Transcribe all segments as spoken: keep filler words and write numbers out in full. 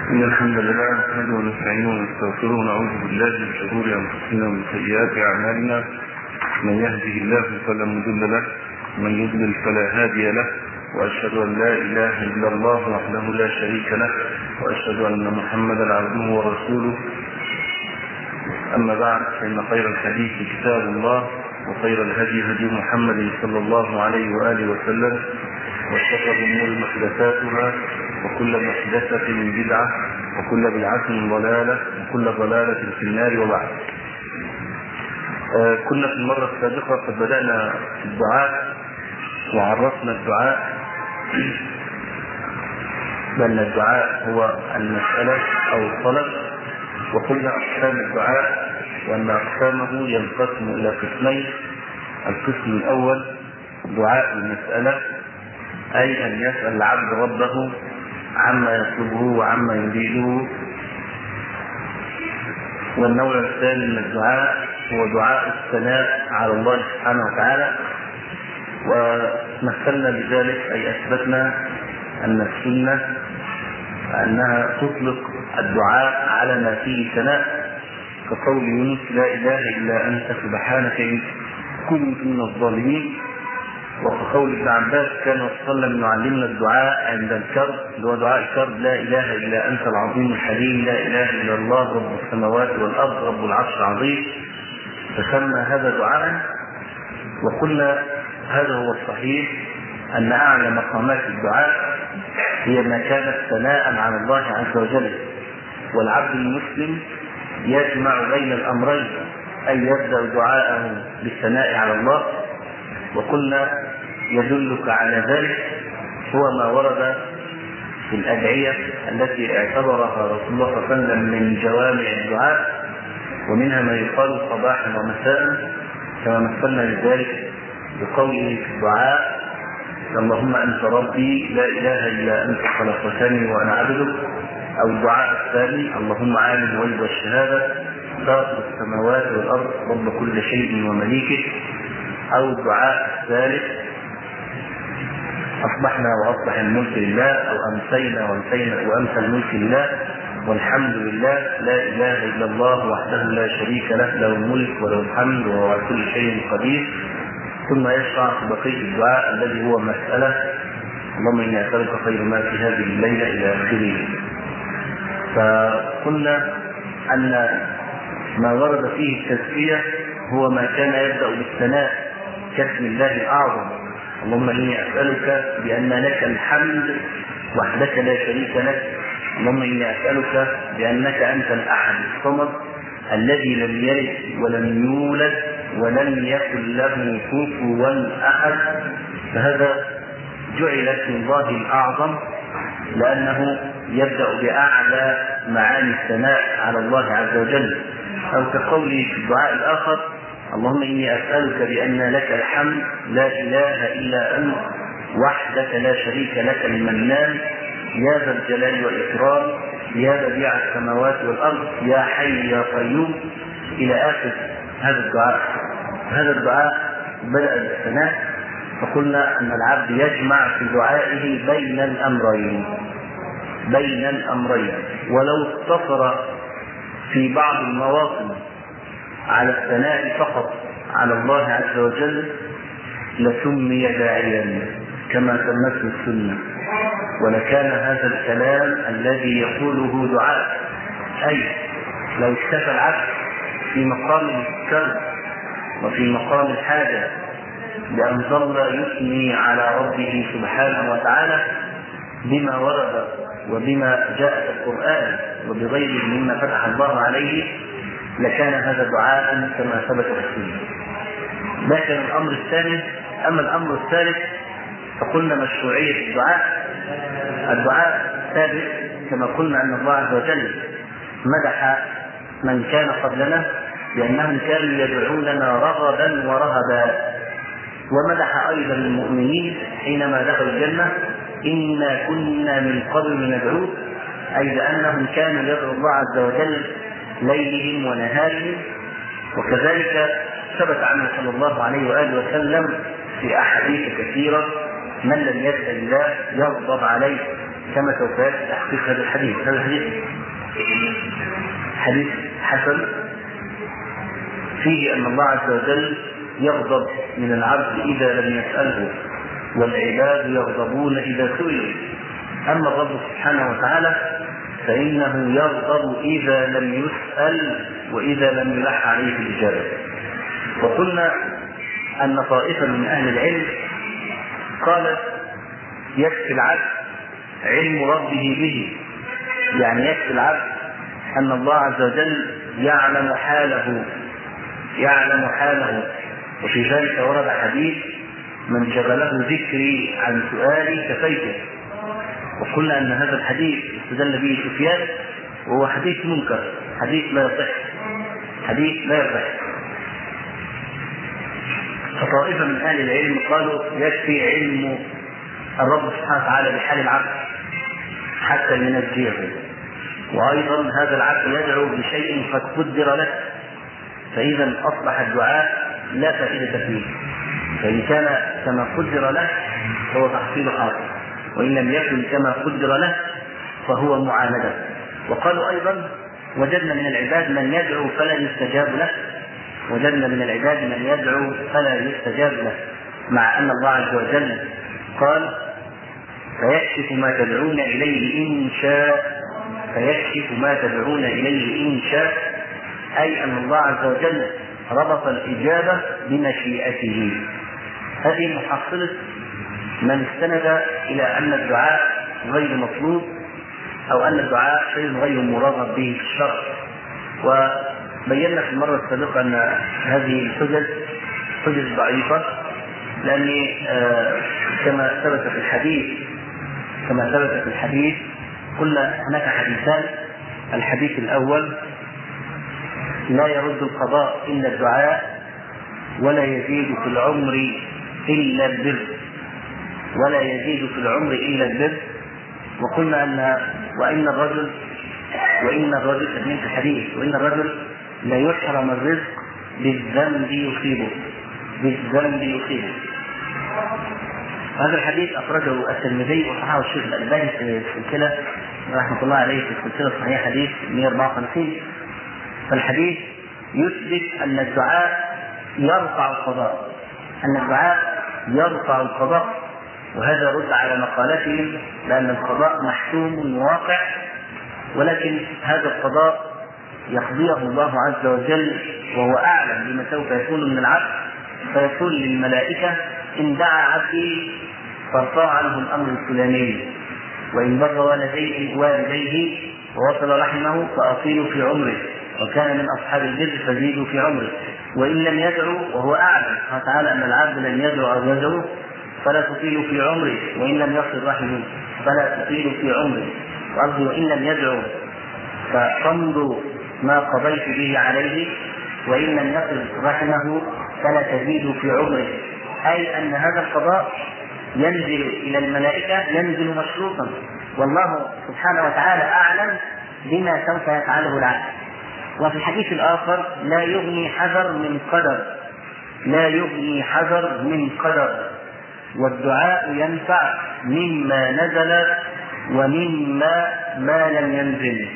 إن الحمد لله نحمده ونستعينه ونستغفره ونعوذ بالله من شرور أنفسنا ومن سيئات أعمالنا. من يهده الله فلا مضل له ومن يضلل فلا هادي له، وأشهد أن لا إله إلا الله وحده لا شريك له، وأشهد أن محمدا عبده ورسوله. أما بعد، فإن خير الحديث كتاب الله، وخير الهدي هدي محمد صلى الله عليه وآله وسلم، وشر الأمور محدثاتها، وكل محدثة بدعة، وكل بدعة ضلالة، وكل ضلالة في النار. وبعد، آه كنا في المرة السابقة قد بدأنا في الدعاء وعرفنا الدعاء بأن الدعاء هو المسألة أو الطلب، وقلنا أقسام الدعاء وأن أقسامه ينقسم إلى قسمين. القسم الأول دعاء المسألة، أي أن يسأل العبد ربه عما يطلبه وعما يريده. والنوع الثاني من الدعاء هو دعاء الثناء على الله سبحانه وتعالى، ومثلنا بذلك أي أثبتنا أن السنة أنها تطلق الدعاء على ما فيه ثناء، كقول يونس: لا إله إلا أنت سبحانك إني كنت من الظالمين. وكقول ابن عباس: كان صلى الله عليه وسلم يعلمنا الدعاء عند الكرب، اللي هو دعاء الكرب: لا إله إلا أنت العظيم الحليم، لا إله إلا الله رب السماوات والأرض رب العرش العظيم. فسمى هذا دعاء. وقلنا هذا هو الصحيح، أن أعلى مقامات الدعاء هي ما كانت ثناء على الله عز وجل، والعبد المسلم يجمع بين الأمرين، أي يبدأ دعاءه بالثناء على الله. وقلنا يدلك على ذلك هو ما ورد في الأدعية التي اعتبرها رسول الله صلى الله عليه وسلم من جوامع الدعاء، ومنها ما يقال صباحا ومساء، كما مثلنا لذلك بقوله في الدعاء: اللهم أنت ربي لا إله إلا أنت خلقتني وأنا عبدك. أو الدعاء الثاني: اللهم عالم الغيب والشهادة فاطر السماوات والأرض رب كل شيء ومليكه. أو الدعاء الثالث: أصبحنا وأصبح الملك لله، أو أمسينا وأمسينا وأمسى الملك لله والحمد لله، لا إله إلا الله وحده لا شريك له، له الملك وله الحمد وهو على كل شيء قدير. ثم يشرع في بقية الدعاء الذي هو مسألة: اللهم إني أسألك خير ما في هذه الليلة إلى آخره. فقلنا أن ما ورد فيه التزكية هو ما كان يبدأ بالثناء كاسم الله الأعظم: اللهم إني أسألك بأن لك الحمد وحدك لا شريك لك، اللهم إني أسألك بأنك أنت الأحد الصمد الذي لم يلد ولم يولد ولم يكن له كفوا أحد. فهذا جعل اسم الله الأعظم لأنه يبدأ بأعلى معاني الثناء على الله عز وجل. أو كقوله في الدعاء الآخر: اللهم إني أسألك بأن لك الحمد لا إله إلا أنت وحدك لا شريك لك المنان، يا ذا الجلال والإكرام، يا بديع السماوات والأرض، يا حي يا قيوم، إلى آخر هذا الدعاء. هذا الدعاء بدأ بالثناء، فقلنا أن العبد يجمع في دعائه بين الأمرين بين الأمرين ولو اقتصر في بعض المواطن على الثناء فقط على الله عز وجل لسمي داعيا كما سمته السنة، ولكان هذا الكلام الذي يقوله دعاء. أي لو اكتفى العبد في مقام الكرب وفي مقام الحاجة بأن ظل يثني على ربه سبحانه وتعالى بما ورد وبما جاء في القرآن وبغيره مما فتح الله عليه، لكان هذا دعاء كما ثبت في السنة. لكن الأمر الثاني أما الأمر الثالث فقلنا مشروعية الدعاء. الدعاء ثابت كما قلنا أن الله عز وجل مدح من كان قبلنا لأنهم كانوا يدعوننا رغبا ورهبا، ومدح أيضا المؤمنين حينما دخلوا الجنة: إنا كنا من قبل ندعوه، أي لأنهم كانوا يدعوا الله عز وجل ليلهم ونهارهم. وكذلك ثبت عنه صلى الله عليه وآله وسلم في أحاديث كثيرة: من لم يسأل الله يغضب عليه، كما سوف يأتي تحقيق هذا الحديث. هذا الحديث حديث حسن فيه أن الله عز وجل يغضب من العبد إذا لم يسأله، والعباد يغضبون إذا سئلوا. أما الرب سبحانه وتعالى فإنه يغضب إذا لم يسأل وإذا لم يلح عليه الإجابة. وقلنا أن طائفة من أهل العلم قالت يكفي العبد علم ربه به، يعني يكفي العبد أن الله عز وجل يعلم حاله يعلم حاله وفي ذلك ورد حديث من شغله ذكري عن سؤالي كفيته. وقلنا أن هذا الحديث استدل به سفيان وهو حديث منكر، حديث لا يصح حديث لا يصح. فطائفة من أهل العلم قالوا يكفي علم الرب سبحانه وتعالى بحال العبد حتى ينجيه، وأيضا هذا العبد يدعو بشيء قد قدر له، فإذا أصبح الدعاء لا فائدة فيه. فإن كان كما قدر له فهو تحصيل حاصل، وإن لم يكن كما قدر له فهو معاندة. وقالوا أيضا وجدنا من العباد من يدعو فلا يستجاب له وجدنا من العباد من يدعو فلا يستجاب له، مع أن الله عز وجل قال فيكشف ما تدعون إليه إن شاء فيكشف ما تدعون إليه إن شاء، أي أن الله عز وجل ربط الإجابة بمشيئته. هذه محصلة من استند إلى أن الدعاء غير مطلوب أو أن الدعاء شيء غير مرغب به في الشرع. وبينا في المرة السابقة أن هذه الحجج حجج ضعيفة، لأن آه كما ثبت في الحديث كما ثبت في الحديث قلنا هناك حديثان. الحديث الأول لا يرد القضاء إلا الدعاء ولا يزيد في العمر إلا البر ولا يزيد في العمر إلا البر. وقلنا أن وإن الرجل وإن الرجل تدمين الحديث وإن الرجل لا يحرم الرزق بالذنب يصيبه بالذنب يصيبه. هذا الحديث أخرجه الترمذي وصححه الشيخ الألباني في السلسلة رحمة الله عليه في السلسلة الصحيحة حديث مئة وأربعة وخمسين. فالحديث يثبت أن الدعاء يرفع القضاء أن الدعاء يرفع القضاء وهذا رد على مقالتهم لأن القضاء محتوم واقع، ولكن هذا القضاء يقضيه الله عز وجل وهو أعلم بما سوف يكون من العبد، فيقول للملائكة إن دعا عبدي فارفع عنه الأمر الفلاني، وإن بر والديه والديه ووصل رحمه فأطيلوا في عمره، وكان من أصحاب البر فزيدوا في عمره، وإن لم يدعو وهو أعلم تعالى أن العبد لم يدعو أو يدعو فلا تطيل في عمره، وإن لم يصل رحمه فلا تطيل في عمره، وأرجو وإن لم يدعو فامضوا ما قضيت به عليه، وإن لم يصل رحمه فلا تزيد في عمره. أي أن هذا القضاء ينزل إلى الملائكة ينزل مشروطا، والله سبحانه وتعالى أعلم بما سوف يفعله العبد. وفي الحديث الآخر لا يغني حذر من قدر لا يغني حذر من قدر والدعاء ينفع مما نزل ومما ما لم ينزل.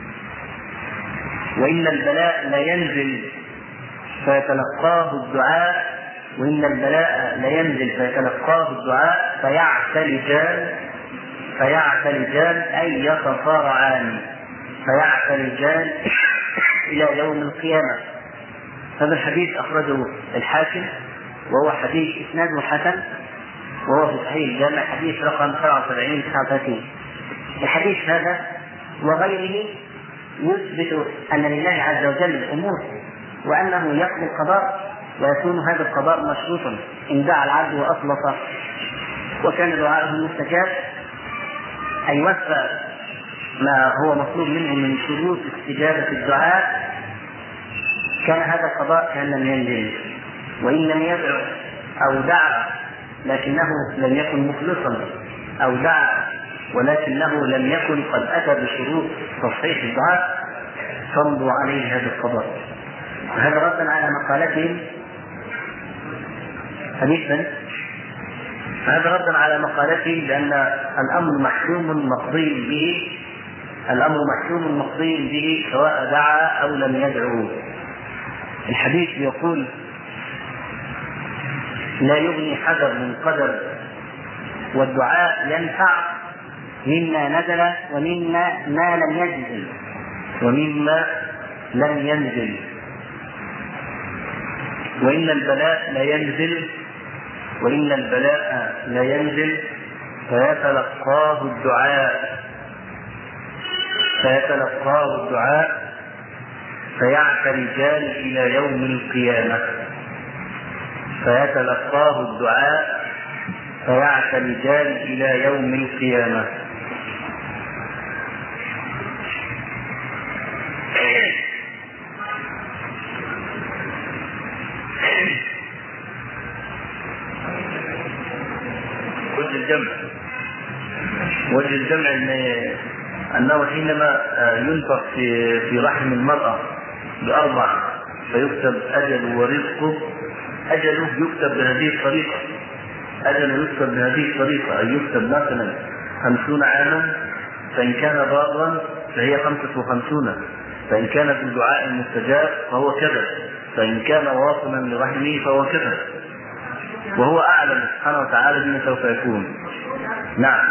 وإن البلاء لا ينزل فيتلقاه الدعاء وإن البلاء لا ينزل فيتلقاه الدعاء فيعتلجان فيعتلجان أي يتصارعان فيعتلجان إلى يوم القيامة. هذا الحديث أخرجه الحاكم وهو حديث إسناده حسن، وهو في صحيح الجامع حديث رقم سبعة وسبعين تسعة وثلاثين. الحديث هذا وغيره يثبت أن لله عز وجل الأمور وأنه يقضي القضاء، ويكون هذا القضاء مشروطا إن دعا العبد وأطلق وكان دعاءه مستجاب، أي وفى ما هو مطلوب منه من شروط استجابة الدعاء، كان هذا القضاء كان لم ينزل. وإن لم يدعو أو دعا لكنه لم يكن مخلصا أو دعا ولكنه لم يكن قد أتى بشروط تصحيح الدعاء فامضوا عليه هذا القضاء. وهذا ردا على مقالتهم حديثا هذا ردا على مقالته بأن الأمر محسوم مقضي به، الأمر محسوم مقضي به سواء دعا أو لم يدعو. الحديث يقول لا يغني حذر من قدر، والدعاء ينفع مما نزل ومما ما لم ينزل ومما لم ينزل، وإن البلاء لا ينزل وإن البلاء لا ينزل فيتلقاه الدعاء فيتلقاه الدعاء فيعترجان إلى يوم القيامة فيتلقاه الدعاء فيعترجان إلى يوم القيامة. وجه الجمع وجه الجمع أنه حينما ينفخ في في رحم المرأة بأربع فيكتب أجل ورزقه، أجله يكتب بهذه الطريقة أجله يكتب بهذه الطريقة أن يكتب مثلا خمسون عاما، فإن كان بارا فهي خمسة وخمسون، فإن كان في الدعاء المستجاب فهو كذا، فإن كان واصلا لرحمه فهو كذا، وهو أعلم سبحانه وتعالى بما سوف يكون. نعم،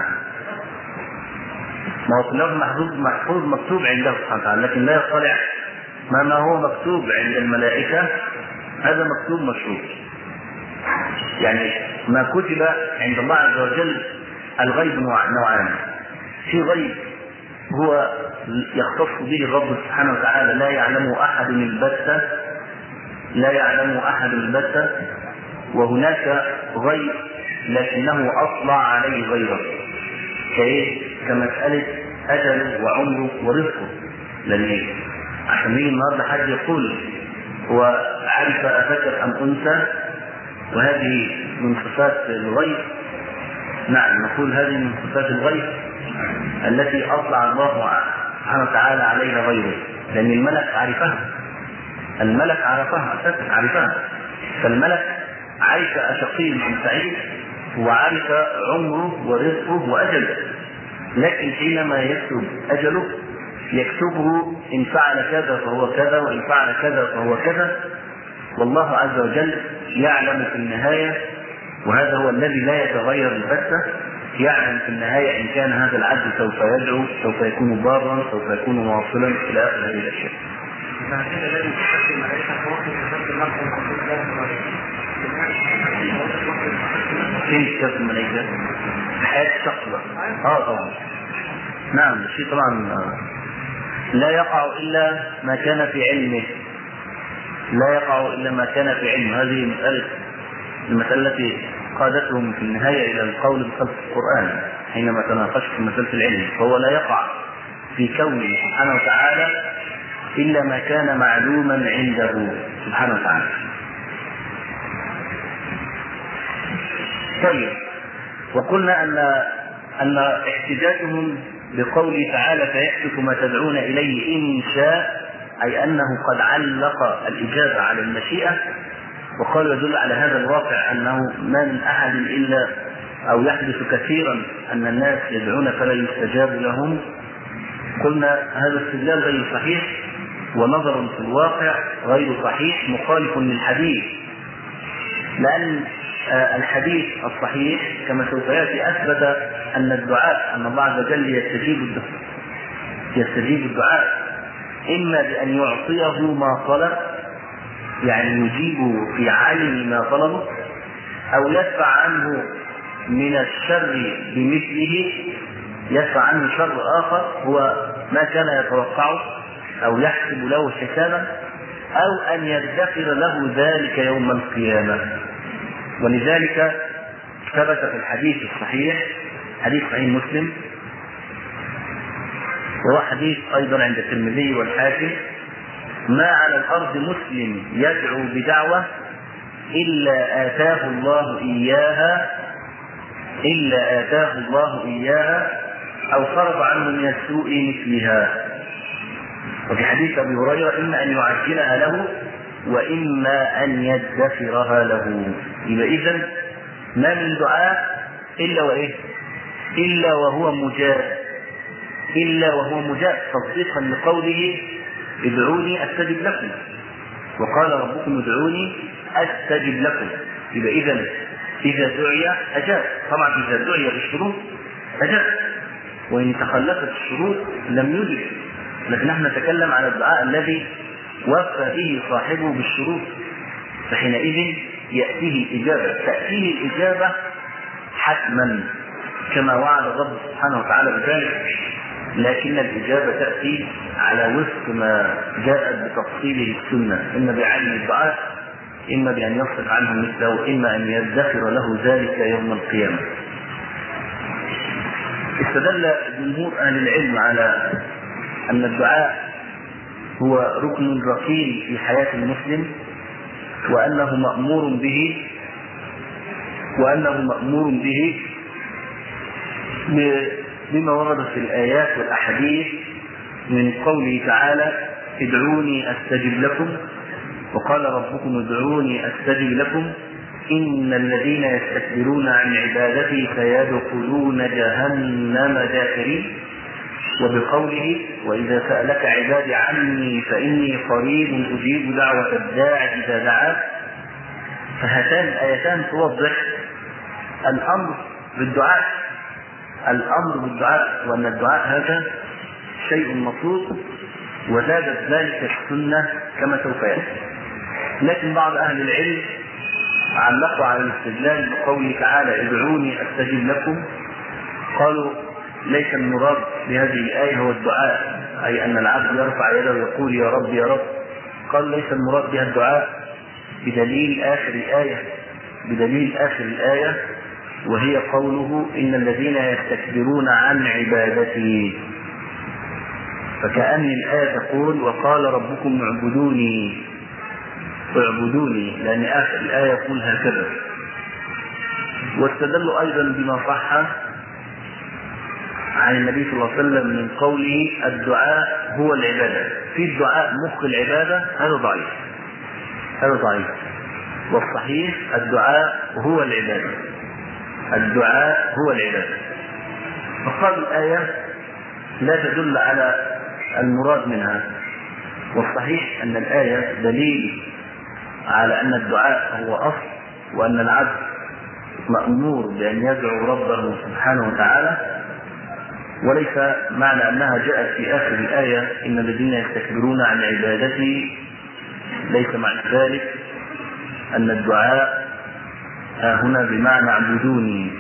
ما هو كله محفوظ محفوظ مكتوب عنده سبحانه وتعالى، لكن لا يطلع ما ما هو مكتوب عند الملائكة، هذا مكتوب مشروط. يعني ما كتب عند الله عز وجل الغيب نوعان، في غيب هو يختص به الرب سبحانه وتعالى لا يعلمه أحد البتة لا يعلمه أحد البتة وهناك غيب لكنه أطلع عليه غيره، كإيه؟ كمسألة أجله وعمره ورزقه. لأن عشان يجي النهارده حد يقول هو عرف أذكر أم أنثى وهذه من صفات الغيب، نعم نقول هذه من صفات الغيب التي أطلع الله سبحانه وتعالى عليها غيره، لأن الملك عرفها الملك عرفها أساسا عرفها فالملك عرف أشقي من سعيد وعرف عمره ورزقه وأجله، لكن حينما يكتب أجله يكتبه إن فعل كذا فهو كذا وإن فعل كذا فهو كذا، والله عز وجل يعلم في النهاية، وهذا هو الذي لا يتغير البتة، يعلم في النهاية إن كان هذا العبد سوف يدعو، سوف يكون بارا، سوف يكون مواصلا إلى آخر هذه الأشياء. فين كتاب الملائكة؟ حياة الشخص اه طبعا نعم، الشيء طبعا لا يقع إلا ما كان في علمه لا يقع إلا ما كان في علمه. هذه مسألة المسألة التي قادتهم في النهاية إلى القول بخلق القرآن حينما تناقشوا في مسألة العلم، فهو لا يقع في كونه سبحانه وتعالى إلا ما كان معلوما عنده سبحانه وتعالى. طيب، وقلنا أن أن احتجاجهم بقوله تعالى فيحدث ما تدعون إليه إن شاء، أي أنه قد علق الإجابة على المشيئة، وقالوا يدل على هذا الواقع أنه ما من أحد إلا أو يحدث كثيرا أن الناس يدعون فلا يستجاب لهم. قلنا هذا استدلال غير صحيح ونظر في الواقع غير صحيح مخالف للحديث، لأن الحديث الصحيح كما سوف يأتي أثبت أن الدعاء أن الله عز وجل يستجيب الدعاء يستجيب الدعاء إما بأن يعطيه ما طلب، يعني يجيب في عين ما طلبه، أو يدفع عنه من الشر بمثله، يدفع عنه شر آخر هو ما كان يتوقعه أو يحسب له حسابا، أو أن يدخر له ذلك يوم القيامة. ولذلك ثبت في الحديث الصحيح، حديث صحيح مسلم، وهو حديث أيضا عند الترمذي والحاكم: ما على الأرض مسلم يدعو بدعوة إلا آتاه الله إياها إلا آتاه الله إياها أو صرف عنه من السوء مثلها. وفي حديث أبي هريرة: إما أن يعجلها له وإما أن يدخرها له. إذا إذن ما من دعاء إلا وإيه؟ إلا وهو مجاب، إلا وهو مجاب تصديقا لقوله ادعوني أستجب لكم، وقال ربكم ادعوني أستجب لكم. يبقى إذا إذا دعي أجاب، طبعا إذا دعي بالشروط أجاب، وإن تخلفت الشروط لم يجب. لكن نحن نتكلم على الدعاء الذي وفى به صاحبه بالشروط، فحينئذ يأتيه الإجابة، تأتيه الإجابة حتما كما وعد الرب سبحانه وتعالى بذلك، لكن الإجابة تأتي على وفق ما جاءت بتفصيله السنة، إما بعلم الدعاء، إما بأن يصرف عنه مثله، إما أن يدخر له ذلك يوم القيامة. استدل جمهور أهل العلم على أن الدعاء هو ركن ركين في حياة المسلم، وأنه مأمور به وأنه مأمور به بما ورد في الآيات والأحاديث من قوله تعالى ادعوني أستجب لكم، وقال ربكم ادعوني أستجب لكم إن الذين يستكبرون عن عبادتي سيدخلون جهنم داخرين، وبقوله وإذا سألك عبادي عني فإني قريب أجيب دعوة الداع إذا دعاه. فهاتان الآيتان توضح الأمر بالدعاء، الأمر بالدعاء، وأن الدعاء هذا شيء مطلوب، وزادت ذلك السنة كما سوف يأتي. لكن بعض أهل العلم علقوا على الاستدلال بقوله تعالى ادعوني أستجب لكم، قالوا ليس المراد بهذه الآية هو الدعاء، أي أن العبد يرفع يده ويقول يا رب يا رب، قال ليس المراد بها الدعاء بدليل آخر الآية، بدليل آخر الآية وهي قوله إن الذين يستكبرون عن عبادتي، فكأن الآية تقول وقال ربكم اعبدوني اعبدوني، لأن آخر الآية يقول هكذا. واستدلوا أيضا بما صح عن النبي صلى الله عليه وسلم من قوله الدعاء هو العبادة، في الدعاء مخ العبادة، هذا ضعيف، هذا ضعيف، والصحيح الدعاء هو العبادة، الدعاء هو العبادة. فقال الآية لا تدل على المراد منها، والصحيح أن الآية دليل على أن الدعاء هو أصل، وأن العبد مأمور بأن يدعو ربه سبحانه وتعالى، وليس معنى أنها جاءت في آخر الآية إن الذين يستكبرون عن عبادتي ليس معنى ذلك أن الدعاء هنا بمعنى اعبدوني،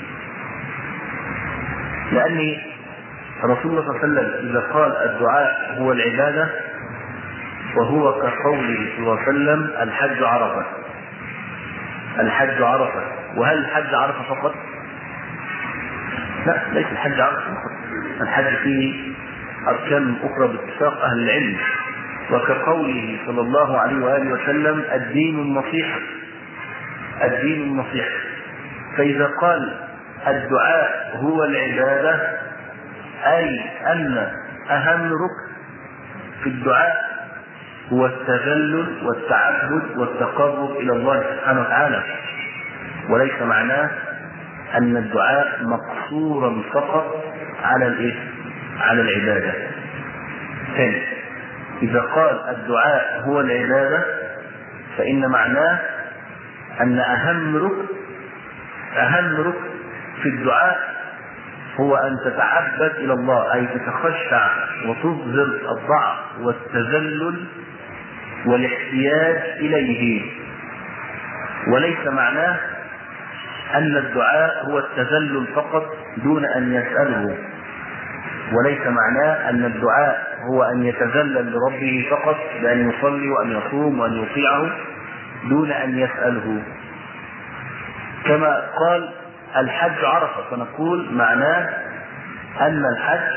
لأن رسول الله صلى الله عليه وسلم إذا قال الدعاء هو العبادة وهو كقوله صلى الله عليه وسلم الحج عرفة، الحج عرفة، وهل الحج عرفة فقط؟ لا، ليس الحج عرفة فقط، الحج فيه أركان أخرى باتفاق أهل العلم، وكقوله صلى الله عليه وآله وسلم الدين النصيحة، الدين النصيحة. فإذا قال الدعاء هو العبادة أي أن أهم ركن في الدعاء هو التذلل والتعبد والتقرب إلى الله سبحانه وتعالى، وليس معناه أن الدعاء مقصورا فقط على الإيه؟ على العبادة. ثاني، إذا قال الدعاء هو العبادة فإن معناه أن أهم ركن أهم ركن في الدعاء هو أن تتعبد إلى الله، أي تتخشع وتظهر الضعف والتذلل والاحتياج إليه، وليس معناه أن الدعاء هو التذلل فقط دون أن يسأله، وليس معناه أن الدعاء هو أن يتذلل لربه فقط بأن يصلي وأن يصوم وأن يطيعه دون أن يسأله. كما قال الحج عرفة، فنقول معناه أن الحج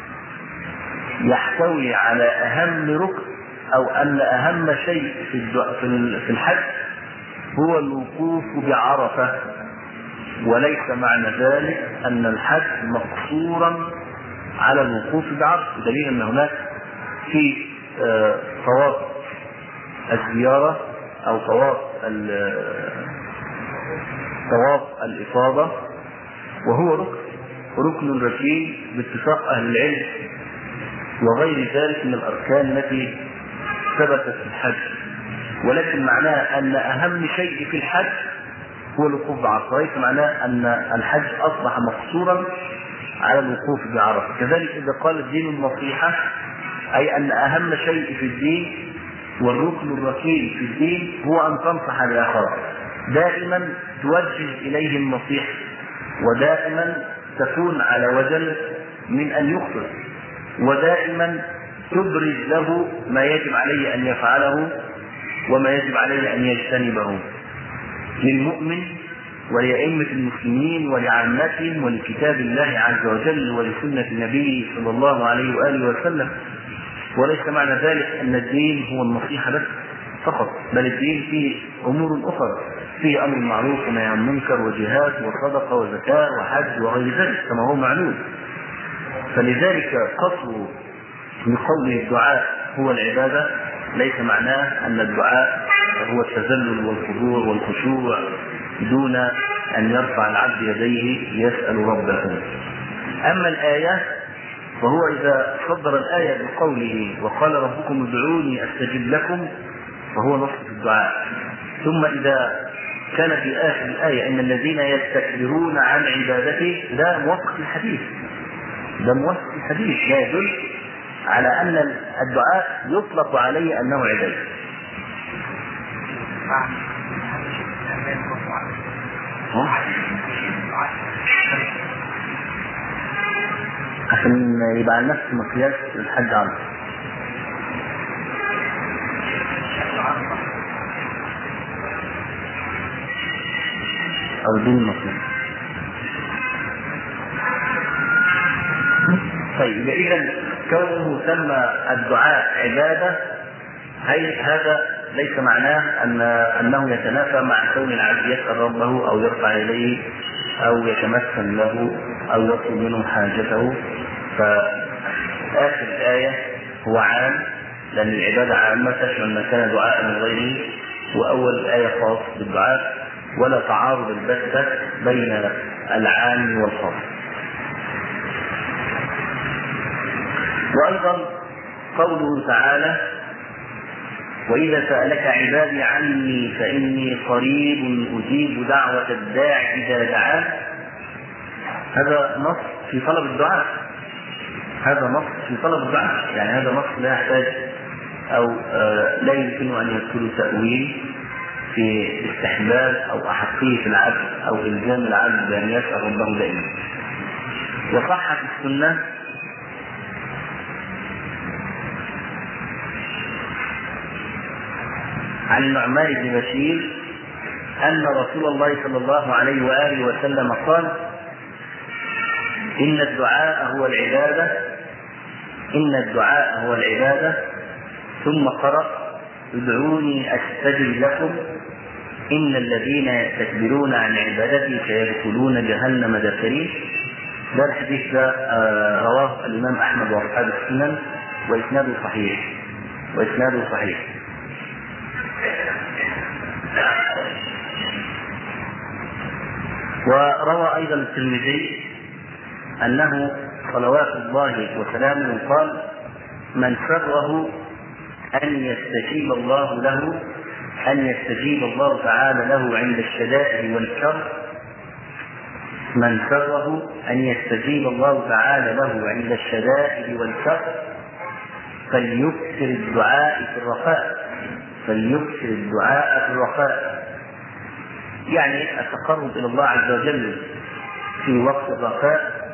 يحتوي على أهم ركن أو أن أهم شيء في الحج هو الوقوف بعرفة، وليس معنى ذلك أن الحج مقصورا على الوقوف بعرفة، بدليل أن هناك في طواف الزيارة أو طواف طواف الإفاضة وهو ركن ركن ركين باتفاق أهل العلم، وغير ذلك من الأركان التي ثبتت في الحج، ولكن معناه أن أهم شيء في الحج هو الوقوف بعرفة، وليس معناه أن الحج أصبح مقصورا على الوقوف بعرفة. كذلك إذا قال الدين النصيحة أي أن أهم شيء في الدين والركن الركين في الدين هو أن تنصح الآخر، دائما توجه إليه النصيحة، ودائما تكون على وجل من أن يخطئ، ودائما تبرز له ما يجب عليه أن يفعله وما يجب عليه أن يجتنبه للمؤمن ولأئمة المسلمين ولعامتهم ولكتاب الله عز وجل ولسنة النبي صلى الله عليه وآله وسلم. وليس معنى ذلك أن الدين هو النصيحة بس فقط، بل الدين فيه أمور أخرى، فيه أمر معروف ونهي عن المنكر وجهاد وصدقة وزكاة وحج وغير ذلك كما هو معلوم. فلذلك قصر من قوله الدعاء هو العبادة ليس معناه أن الدعاء هو التذلل والخضوع والخشوع دون أن يرفع العبد يديه يسأل ربه. أما الآية فهو إذا صدر الآية بقوله وقال ربكم ادعوني أستجب لكم فهو نص في الدعاء. ثم إذا كان في آخر الآية إن الذين يستكبرون عن عبادته ده موافق الحديث، ده موافق الحديث، لا يدل على أن الدعاء يطلق عليه أنه عبادة. عشان يبقى على نفس مقياس الحج عرض أو دين المسلم. طيب إذا كونه سمى الدعاء عبادة هي هذا ليس معناه أن أنه يتنافى مع كون العبد يسأل ربه أو يرفع إليه أو يتمثل له أو يطلب منه حاجته. فآخر الآية هو عام لأن العبادة عامة تشمل ما كان دعاء من غيره، وأول الآية خاص بالدعاء، ولا تعارض البتة بين العام والخاص. وأيضا قوله تعالى وإذا سألك عبادي عني فإني قريب أجيب دعوة الداع إذا دعان، هذا نص في طلب الدعاء، هذا نص في طلب الدعاء، يعني هذا نص لا يحتاج أو آه لا يمكن أن يدخل تأويل في استحباب أو أحقية العبد أو إلزام العبد بأن يسأل ربه دائما. وصح في السنة عن النعمان بن بشير أن رسول الله صلى الله عليه وآله وسلم قال إن الدعاء هو العبادة إن الدعاء هو العبادة ثم قرأ ادعوني أستجب لكم إن الذين يستكبرون عن عبادتي سيدخلون جهنم داخرين. ده الحديث ده رواه الإمام أحمد وأصحاب السنن وإسناده صحيح وإسناده صحيح. وروى أيضا الترمذي أنه صلوات الله وسلامه قال من سره أن يستجيب الله له أن يستجيب الله تعالى له عند الشدائد والكرب من سره أن يستجيب الله تعالى له عند الشدائد والكرب فليكثر الدعاء في الرخاء فليكثر الدعاء في الرخاء، يعني التقرب إلى الله عز وجل في وقت الرخاء.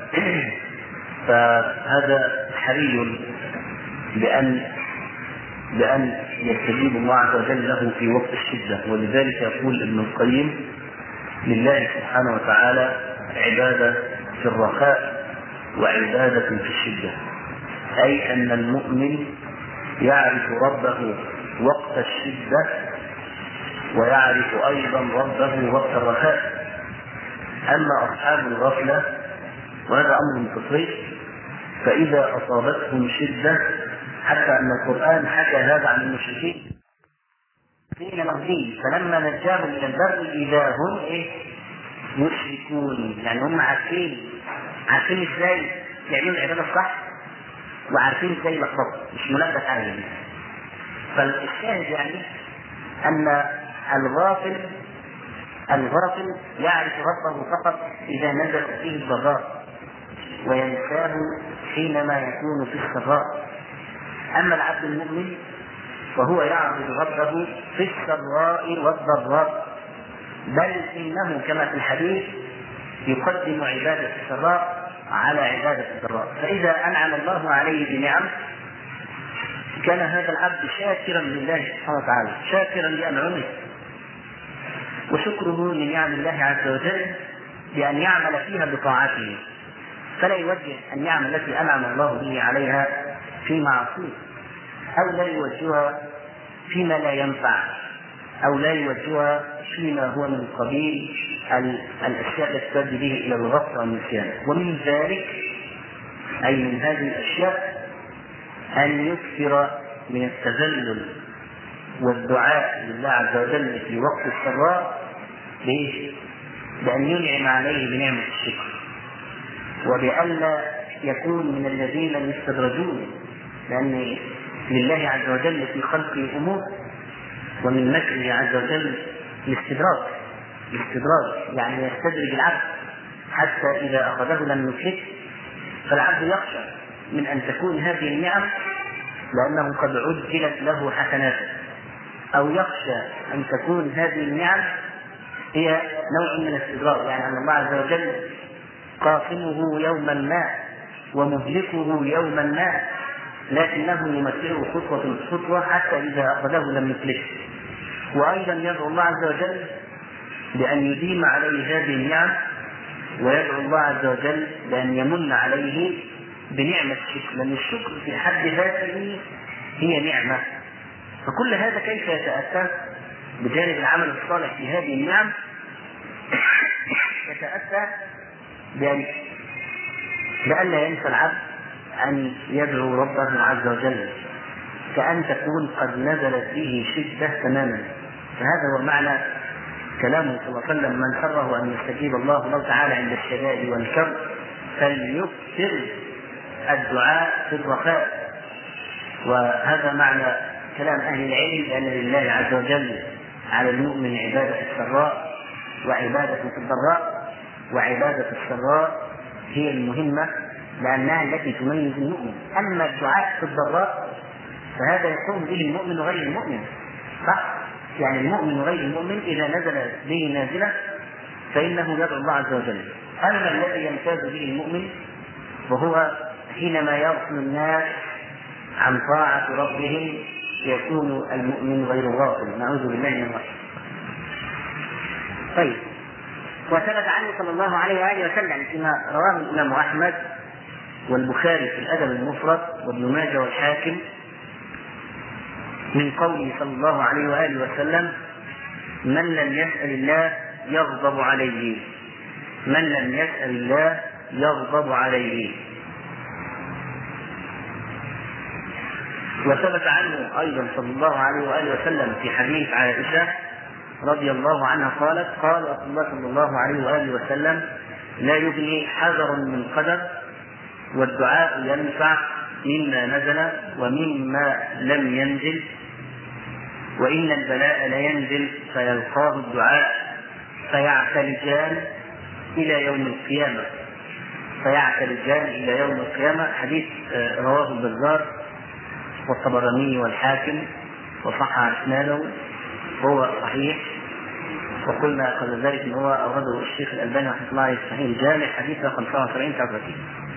فهذا حري بأن بأن يستجيب الله عز وجل له في وقت الشدة. ولذلك يقول ابن القيم لله سبحانه وتعالى عبادة في الرخاء وعبادة في الشدة، أي أن المؤمن يعرف ربه وقت الشدة ويعرف أيضا ربه وقت الرخاء. أما أصحاب الغفلة وهذا أمر فطري فإذا أصابتهم شدة، حتى أن القرآن حكى هذا عن المشركين حين نهديه فلما نجاهم إلى البر إذا هم إيه يشركون، يعني هم عارفين عارفين ازاي يعملوا العباده الصح وعارفين ازاي يلخبطوا، مش ملبس عليهم. فالشاهد يعني ان الغافل الغافل يعرف ربه فقط اذا نزل فيه الضراء وينساه حينما يكون في السراء. اما العبد المؤمن فهو يعبد ربه في السراء والضراء، بل انه كما في الحديث يقدم عباده السراء على عباده الضراء. فاذا انعم الله عليه بنعم كان هذا العبد شاكرا لله سبحانه وتعالى، شاكرا لانعمه، وشكره لنعم الله عز وجل بان يعمل فيها بطاعته، فلا يوجه النعم التي انعم الله به عليها في معصيه، او لا يوجهها فيما لا ينفع، او لا يوجهها فيما هو من قبيل الاشياء التي تؤدي به الى الغفله والنسيان. ومن ذلك اي من هذه الاشياء ان يكثر من التذلل والدعاء لله عز وجل في وقت السراء بأن ينعم عليه بنعمة الشكر، وبألا يكون من الذين يستدرجون، لأن لله عز وجل في خلقه أمور، ومن مكره عز وجل الاستدراج الاستدراج يعني يستدرج العبد حتى إذا أخذه لم يفلته. فالعبد يخشى من أن تكون هذه النعم لأنه قد عجلت له حسناته، أو يخشى أن تكون هذه النعم هي نوع من الاستدراج، يعني أن الله عز وجل قاسمه يوما ما ومهلكه يوما ما، لكنه يمتعه خطوة خطوة حتى إذا أخذه لم يفلته. وأيضا يدعو الله عز وجل بأن يديم عليه هذه النعم، ويدعو الله عز وجل بأن يمن عليه بنعمة الشكر، لأن الشكر في حد ذاته هي نعمة. فكل هذا كيف يتأتى بجانب العمل الصالح في هذه النعم؟ يتأتى بأن لئلا ينسى العبد أن يدعو ربه عز وجل، كأن تكون قد نزلت به شدة تماما. فهذا هو معنى كلامه صلى الله عليه وسلم: من سره أن يستجيب الله له تعالى عند الشدائد والكرب فليكثر الدعاء في الرخاء. وهذا معنى كلام أهل العلم، لأن لله عز وجل على المؤمن عبادة السراء وعبادة في الضراء، وعبادة السراء هي المهمة لأنها التي تميز المؤمن. أما الدعاء في الضراء فهذا يقوم به المؤمن وغير المؤمن، صح؟ يعني المؤمن وغير المؤمن إذا نزل به نازلة فإنه يدعو الله عز وجل. أما الذي يمتاز به المؤمن وهو حينما يغفل الناس عن طاعة ربهم يكون المؤمن غير غافل، نعوذ بالله من الغفلة. طيب، وثبت عنه صلى الله عليه وآله وسلم فيما رواه الإمام أحمد والبخاري في الأدب المفرد وابن ماجه والحاكم من قوله صلى الله عليه وآله وسلم: من لم يسأل الله يغضب عليه، من لم يسأل الله يغضب عليه. وثبت عنه أيضا صلى الله عليه وآله وسلم في حديث عائشة رضي الله عنها قالت: قال رسول الله صلى الله عليه وآله وسلم: لا يغني حذر من قدر، والدعاء ينفع مما نزل ومما لم ينزل، وإن البلاء لينزل فيلقاه الدعاء فيعتلجان إلى يوم القيامة فيعتلجان إلى يوم القيامة. حديث رواه البزار والطبراني والحاكم وصحح إسناده وهو صحيح، وقلنا قبل ذلك ان هو اورده الشيخ الالباني رحمه الله عليه صحيح الجامع حديث خمسة وسبعين تسعة وثلاثين.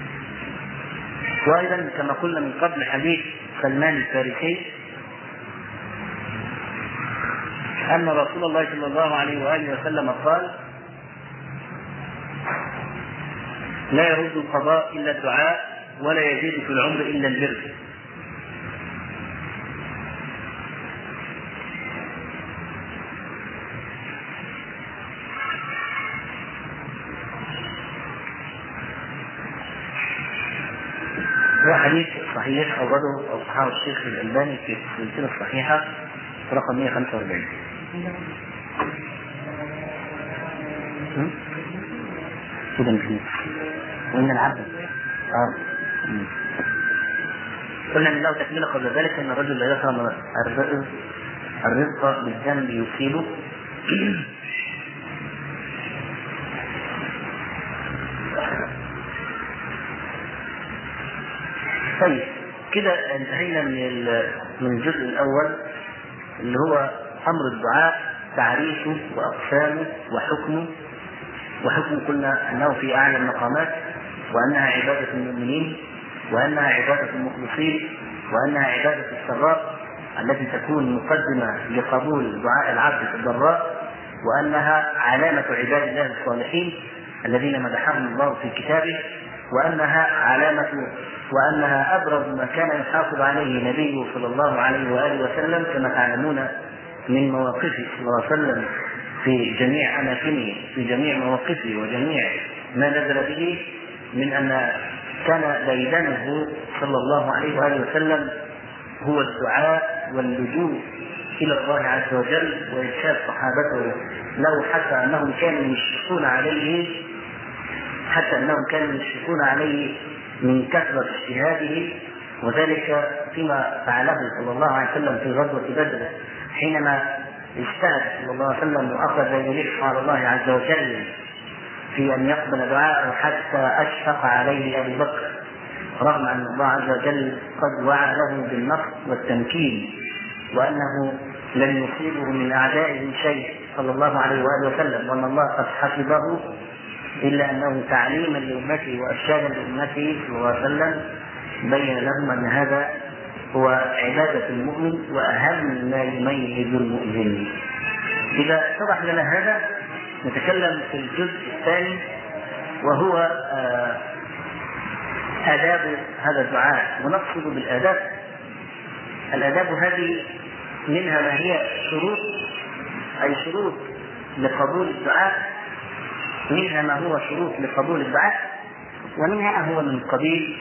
وايضا كما قلنا من قبل حديث سلمان الفارسي ان رسول الله صلى الله عليه واله وسلم قال: لا يرد القضاء الا الدعاء، ولا يزيد في العمر الا البر. هو حديث صحيح أورده أو صححه الشيخ الألباني في السلسلة الصحيحة رقم مئة وخمسة وأربعين. كده مش وإن العبد اه قلنا ان له تكمله قبل ذلك ان الرجل لا يفهم الرزق الرزق بالذنب يصيبه طيب كده انتهينا من من الجزء الاول اللي هو امر الدعاء، تعريفه واقسامه وحكمه. وحكمه قلنا انه في اعلى المقامات، وانها عباده المؤمنين، وانها عباده المخلصين، وانها عباده السراء التي تكون مقدمه لقبول دعاء العبد في الضراء، وانها علامه عباد الله الصالحين الذين مدحهم الله في كتابه، وانها علامه وانها ابرز ما كان يحافظ عليه نبيه صلى الله عليه واله وسلم كما تعلمون من مواقفه صلى الله عليه وسلم في جميع اماكنه، في جميع مواقفه وجميع ما نزل به، من ان كان ديدنه صلى الله عليه واله وسلم هو الدعاء واللجوء الى الله عز وجل، وارشاد صحابته له حتى انهم كانوا يشفقون عليه حتى انهم كانوا يشفقون عليه من كثرة اجتهاده، وذلك فيما فعله صلى الله عليه وسلم في غزوة بدر حينما اجتهد صلى الله عليه وسلم واخذ يلح على الله عز وجل في ان يقبل دعاءه حتى اشفق عليه ابو بكر، رغم ان الله عز وجل قد وعده بالنصر والتمكين وانه لن يصيبه من اعدائه شيء صلى الله عليه واله وسلم، وان الله قد حفظه، إلا أنه تعليما لأمته وإرشادا لأمته صلى الله عليه وسلم بين لهم أن هذا هو عبادة المؤمن وأهم ما يميز المؤمن. إذا اتضح لنا هذا نتكلم في الجزء الثاني وهو آداب هذا الدعاء. ونقصد بالآداب الآداب هذه منها ما هي شروط، أي شروط لقبول الدعاء، منها ما هو شروط لقبول الدعاء، ومنها ما هو من قبيل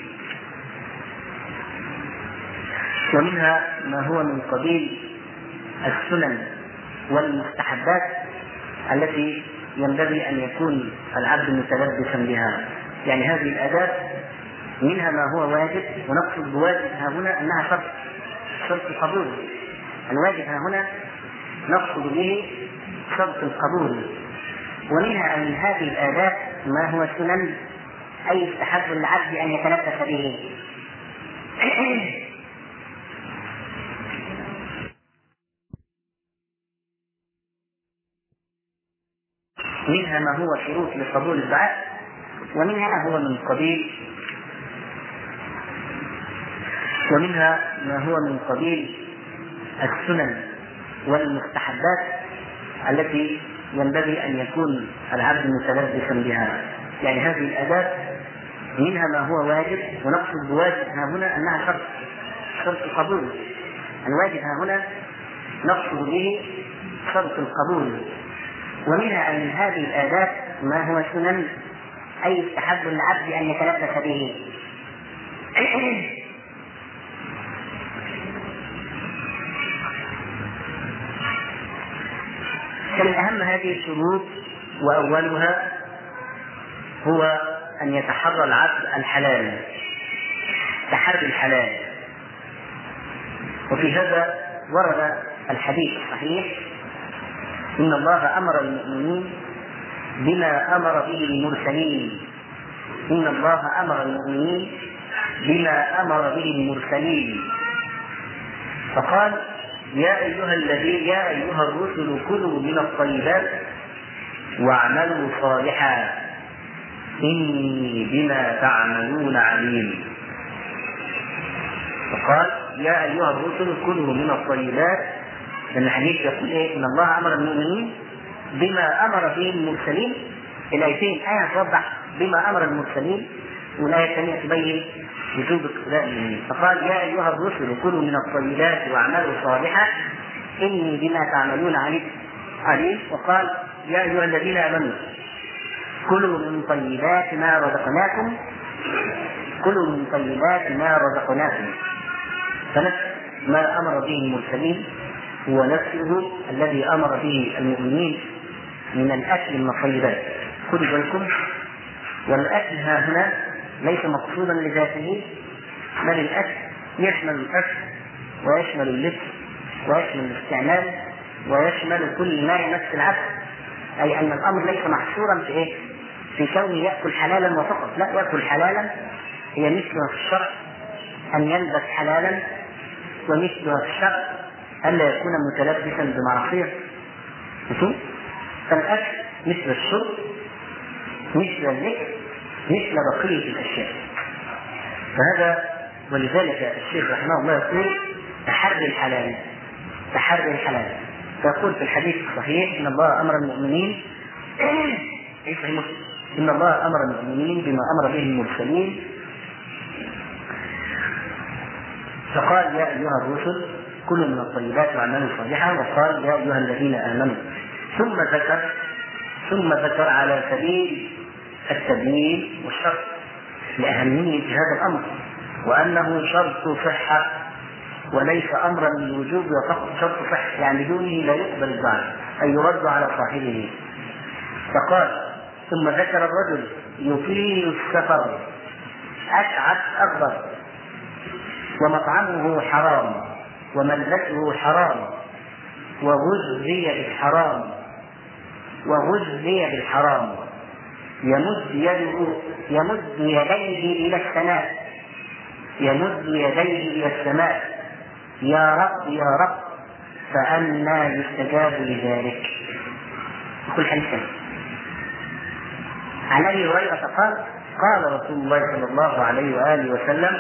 ومنها ما هو من قبيل السنن والمستحبات التي ينبغي أن يكون العبد متلبسا بها. يعني هذه الآداب منها ما هو واجب، ونقصد بواجب ها هنا أنها شرط شرط القبول. الواجب ها هنا نقصد به شرط القبول. ومنها من هذه الآداب ما هو سنن، أي يستحب للعبد أن يتلبس به. منها ما هو شروط لقبول الدعاء، ومنها ما هو من قبيل ومنها ما هو من قبيل السنن والمستحبات التي ينبغي أن يكون العبد متلبسا بها. يعني هذه الآداب منها ما هو واجب، ونقصد بواجب ها هنا أنها شرط شرط القبول. الواجب ها هنا نقصد به شرط القبول. ومنها من هذه الآداب ما هو سنن، أي يستحب للعبد أن يتلبس به. فمن أهم هذه الشروط وأولها هو أن يتحرى العبد الحلال، تحري الحلال. وفي هذا ورد الحديث الصحيح: إن الله أمر المؤمنين بما أمر به المرسلين إن الله أمر المؤمنين بما أمر به المرسلين فقال: يا أيها الذين يا أيها الرسل كلوا من الطيبات واعملوا صالحا إني بما تعملون عليم. فقال: يا أيها الرسل كلوا من الطيبات. لأن الحديث يقول إيه؟ إن الله أمر المؤمنين بما أمر به المرسلين. الآيتين آية توضح بما أمر المرسلين، والآية الثانية تبين وجوب اقتداء المؤمنين. فقال: يا أيها الرسل كلوا من الطيبات واعملوا صالحا إني بما تعملون عليم. وقال: يا أيها الذين آمنوا كلوا من طيبات ما رزقناكم كلوا من طيبات ما رزقناكم. فنفس ما أمر به المرسلين هو نفسه الذي أمر به المؤمنين من الأكل من الطيبات. خذوا بالكم والأكل ها هنا ليس مقصودا لذاته، بل الأكل يشمل الأكل ويشمل اللبس ويشمل الاستعمال ويشمل كل ما يمس العبد، أي أن الأمر ليس محصورا في إيه؟ في كونه يأكل حلالا وفقط، لا، يأكل حلالا هي مثلها في الشرع أن يلبس حلالا، ومثلها في الشرع ألا يكون متلبسا بمعصية. فالأكل مثل الشرب مثل الذكر مثل بقية الأشياء. فهذا ولذلك الشيخ رحمه الله يقول تحري الحلال، تحري الحلال. فيقول في الحديث الصحيح إن الله أمر المؤمنين إن الله أمر المؤمنين بما أمر به المرسلين، فقال يا أيها الرسل كلوا من الطيبات واعملوا صالحا، وقال يا أيها الذين آمنوا، ثم ذكر ثم ذكر على سبيل التبيين والشرط لأهمية هذا الأمر، وأنه شرط صحة وليس أمرا للوجوب وفقط شرط صحة، يعني دونه لا يقبل الدعاء أي يرد على صاحبه. فقال ثم ذكر الرجل يطيل السفر أشعث أغبر ومطعمه حرام وملبسه حرام وغذي بالحرام وغذي بالحرام يمد يده يمد يديه إلى السماء يمد يديه إلى السماء يا رب يا رب فأنى يستجاب لذلك. كل حديث عن أبي هريرة قال قال رسول الله صلى الله عليه وآله وسلم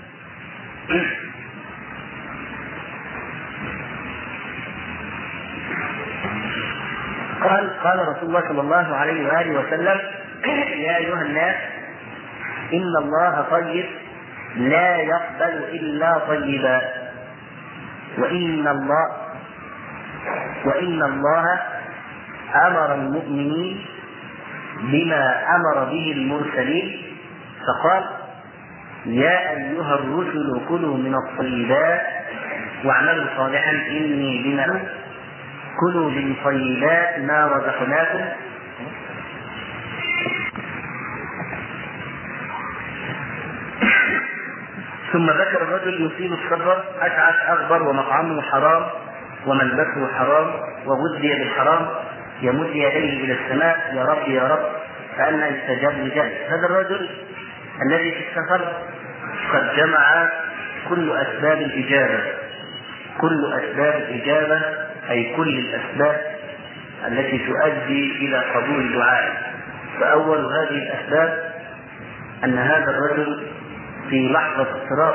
قال قال رسول الله صلى الله عليه وآله وسلم يا أيها الناس إن الله طيب لا يقبل إلا طيبا، وإن الله وإن الله أمر المؤمنين بما أمر به المرسلين، فقال يا أيها الرسل كلوا من الطيبات واعملوا صالحا إني بما كلوا من طيبات ما رزقناكم ثم ذكر الرجل يصيب السفر أشعث أغبر ومطعمه حرام وملبسه حرام وغذي بالحرام يمد يديه إلى السماء يا رب يا رب فأنى يستجاب لذلك. هذا الرجل الذي في السفر قد جمع كل أسباب الإجابة، كل أسباب الإجابة أي كل الأسباب التي تؤدي إلى قبول الدعاء. فأول هذه الأسباب أن هذا الرجل في لحظة اضطراب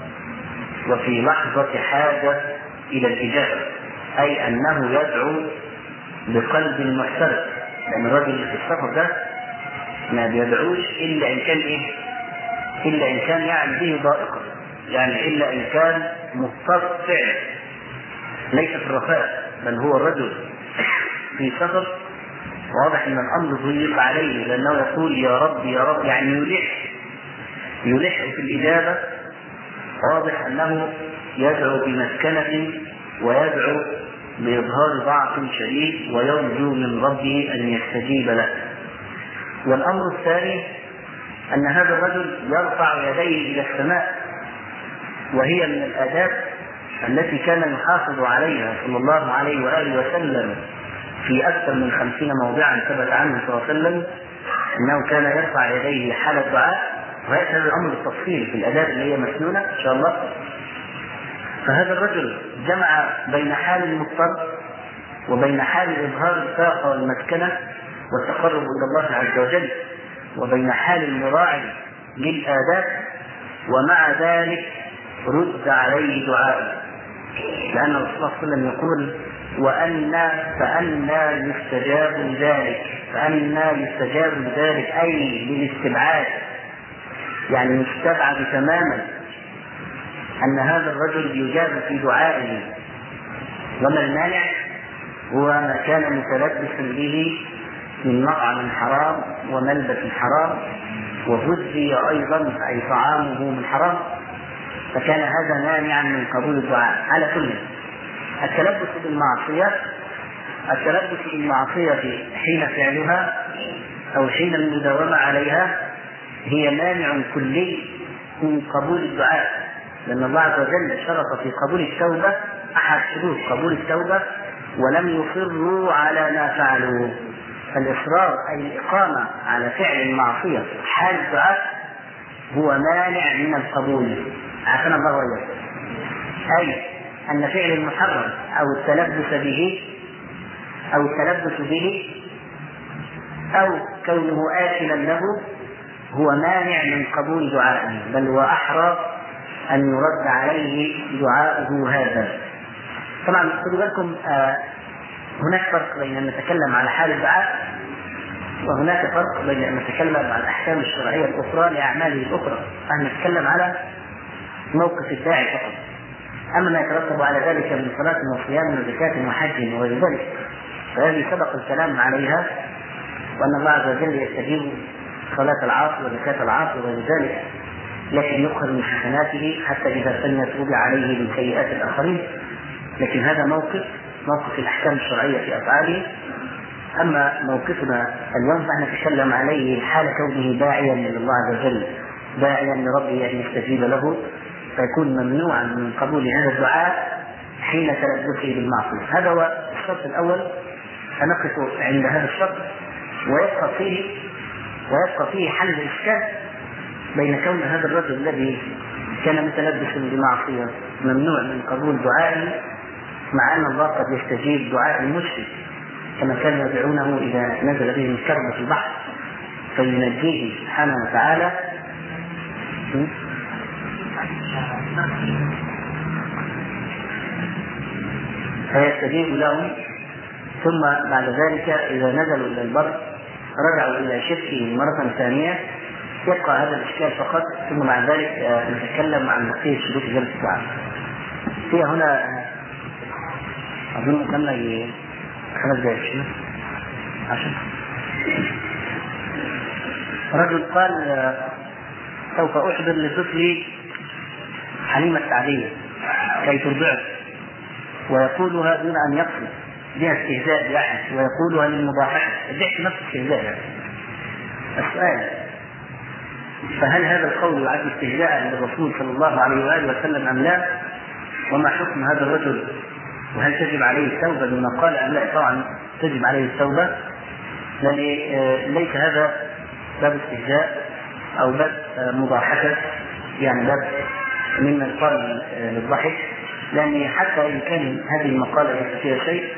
وفي لحظة حاجة إلى الإجابة، أي أنه يدعو بقلب محترق، لأن الرجل في السفر ده ما بيدعوش إلا إن كان إيه؟ إلا إن كان يعني به ضائقة، يعني إلا إن كان مضطر فعلا، ليس في الرخاء، بل هو الرجل في سفر واضح أن الأمر ضيق عليه، لأنه يقول يا رب يا رب، يعني يلح يلح في الإجابة. واضح أنه يدعو بمسكنة ويدعو بإظهار ضعف شديد ويرجو من ربه أن يستجيب له. والأمر الثاني أن هذا الرجل يرفع يديه إلى السماء، وهي من الآداب التي كان يحافظ عليها صلى الله عليه وآله وسلم في أكثر من خمسين موضعا ثبت عنه صلى الله عليه وسلم أنه كان يرفع يديه حال الدعاء، وهذا الأمر بالتفصيل في الآداب اللي هي مسنونة إن شاء الله. فهذا الرجل جمع بين حال المضطر وبين حال إظهار الطاقة والمسكنة والتقرب إلى الله عز وجل، وبين حال المراعي للآداب، ومع ذلك رد عليه دعاء، لأن الرسول صلى الله عليه وسلم يقول وأن فأنى يستجاب ذلك، فأنى يستجاب ذلك أي للاستبعاد، يعني يستبعد تماما أن هذا الرجل يجاب في دعائه. وما المانع؟ هو ما كان متلبسا به من مطعم حرام وملبس حرام وغذي أيضا أي طعامه من حرام، فكان هذا مانعا من قبول الدعاء. على كل التلبس بالمعصية التلبس بالمعصية حين فعلها أو حين المداومة عليها هي مانع كلي من قبول الدعاء، لأن الله عز وجل شرط في قبول التوبة أحد شروط قبول التوبة: ولم يصروا على ما فعلوا. فالإصرار أي الإقامة على فعل المعصية حال الدعاء هو مانع من القبول، عافانا الله وإياكم. أي أن فعل المحرم أو التلبس به أو التلبس به أو كونه آكلا له هو مانع من قبول دعائه، بل هو أحرى أن يرد عليه دعاؤه هذا. طبعا خذوا بالكم، آه هناك فرق بين أن نتكلم على حال الدعاء، وهناك فرق بين أن نتكلم عن الأحكام الشرعية الأخرى لأعماله الأخرى. نحن نتكلم على موقف الداعي فقط، أما ما يترتب على ذلك من صلاة وصيام وزكاة وحج وغير ذلك فهذه سبق الكلام عليها، وأن الله عز وجل يستجيب صلاة العاصي وزكاة العاصي وغير ذلك، لكن يؤخذ من حسناته حتى إذا سن يتوب عليه من سيئات الآخرين. لكن هذا موقف موقف الأحكام الشرعية في أفعاله. أما موقفنا اليوم فنحن نتكلم عليه حال كونه داعيا لله عز وجل، داعيا لربه أن يستجيب له، فيكون ممنوعا من قبول هذا الدعاء حين تلبسه بالمعصية. هذا هو الشرط الأول، فنقف عند هذا الشرط، ويبقى فيه ويبقى فيه حل الإشكال بين كون هذا الرجل الذي كان متلبسا بمعصية ممنوع من قبول دعائه، مع أن الله قد يستجيب دعاء المشرك كما كانوا يدعونه إذا نزل به الكرب في البحر فينجيه سبحانه وتعالى فيستجيب لهم، ثم بعد ذلك إذا نزلوا إلى البر رجعوا إلى شركه مرة ثانية. يبقى هذا الإشكال فقط، ثم بعد ذلك نتكلم عن بقية شروط جلسة الدعاء. هي هنا أظن كمل خمس دقائق عشان رجل قال سوف أحضر لطفلي حليمة سعدية كي ترضعه، ويقولها دون أن يقصد بها استهزاء بأحد، ويقولها للمضاحكة، الضحك نفس استهزاء يعني. السؤال: فهل هذا القول يعد استهزاء للرسول صلى الله عليه وآله وسلم أم لا؟ وما حكم هذا الرجل؟ وهل تجب عليه التوبة لما قال أم لا؟ طبعا تجب عليه التوبة، لأن ليس هذا باب استهزاء أو باب مضاحكة، يعني باب مما يقال للضحك، لأن حتى إن كان هذه المقالة ليس فيها شيء،